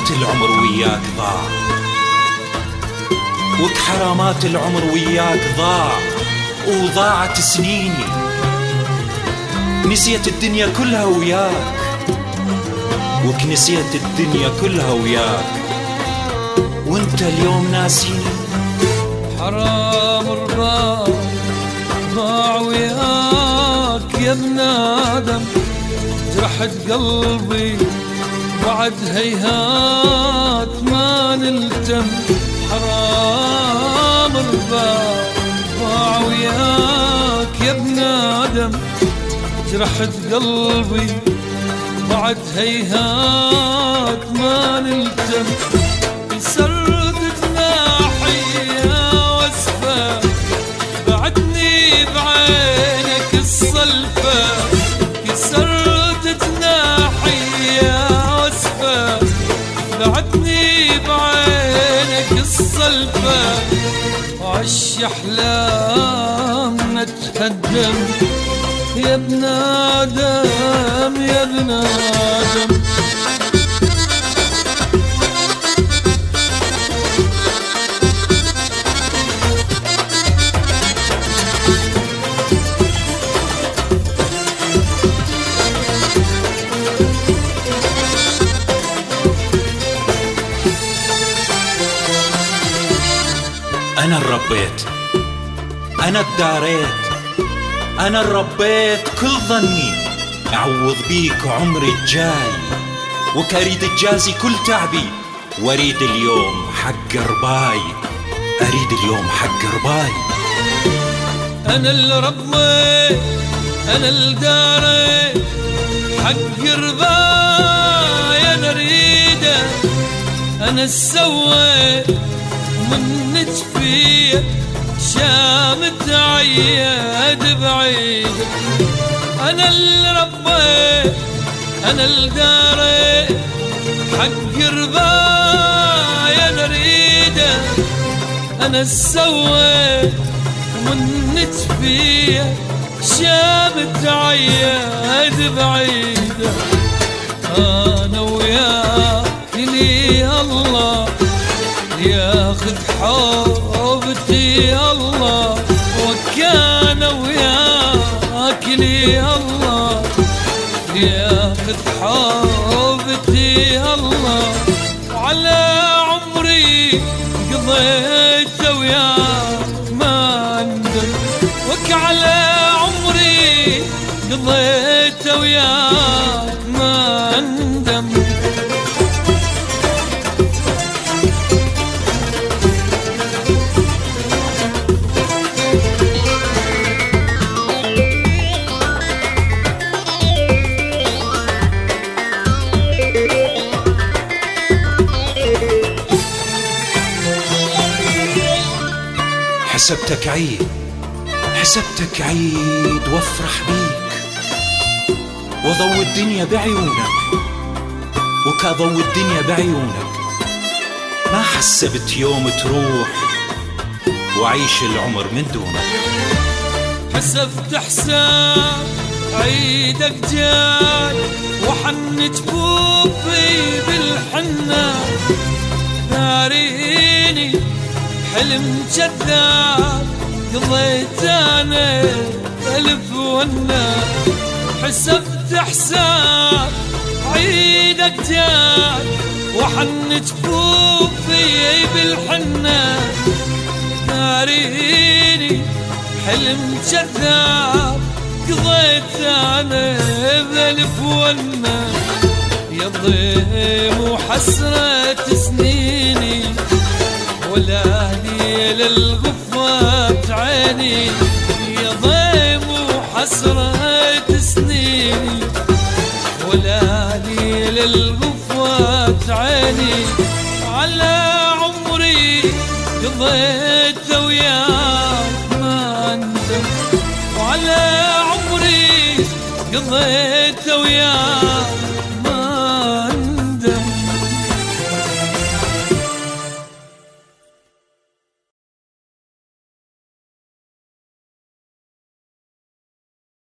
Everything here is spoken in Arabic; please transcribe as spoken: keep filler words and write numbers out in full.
حرامات العمر وياك ضاع، وك حرامات العمر وياك ضاع، وضاعت سنيني، نسيت الدنيا كلها وياك، وك نسيت الدنيا كلها وياك، وانت اليوم ناسيني. حرام رضاك ضاع وياك يا ابن آدم، جرحت قلبي بعد هيهات ما نلتم. حرام رضاك ضاع وياك يا ابن آدم، جرحت قلبي بعد هيهات ما نلتم. كسرت جناحي يا وسفة، بعدني بعينك الصلفة. كسرت جناحي يا وسفة، بعدني بعينك الصلفة. وعش أحلامنا تهدم يا ابن آدم، يا ابن آدم. أنا الربيت، أنا الداريت، أنا الربيت كل ظني أعوض بيك عمري الجاي، وكريد الجازي كل تعبي، واريد اليوم حق رباي، أريد اليوم حق رباي. أنا اللي ربيت، أنا اللي داريت، حق رباي أنا أريده. أنا السويت من جفية شامت عياد بعيد. أنا اللي ربيت، أنا اللي داريت، حق رباي أنا أريده. أنا السويت من جفية شامت عياد بعيد. أنا وياك لي الله ياخذ حوبتي الله، وكان وياك لي الله ياخذ حوبتي الله. وعلى عمري قضيت وياك ما اندم، وك على عمري قضيت وياك ما اندم. حسبتك عيد، حسبتك عيد وافرح بيك، وضوي الدنيا بعيونك، وكضوي الدنيا بعيونك. ما حسبت يوم تروح وعيش العمر من دونك. حسبت حساب عيدك جاي، وحن جفوفي بالحنة. داريني حلم كذاب قضيت انا الف ونا. حسبت حساب عيدك جاي، وحن جفوفي بالحنة. داريني حلم كذاب قضيت انا بالف ونا. يا ضيم وحسرة سنيني، ولا ليل الغفوات عيني. يا ضيم وحسرة سنيني، ولا ليل الغفوات عيني. على عمري قضيت وياك ما اندم، وعلى عمري قضيت وياك